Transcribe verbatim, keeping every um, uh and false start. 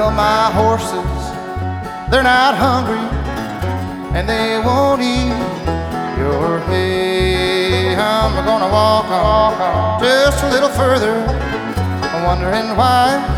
Well, my horses, they're not hungry, and they won't eat your hay. I'm gonna walk on just a little further, wondering why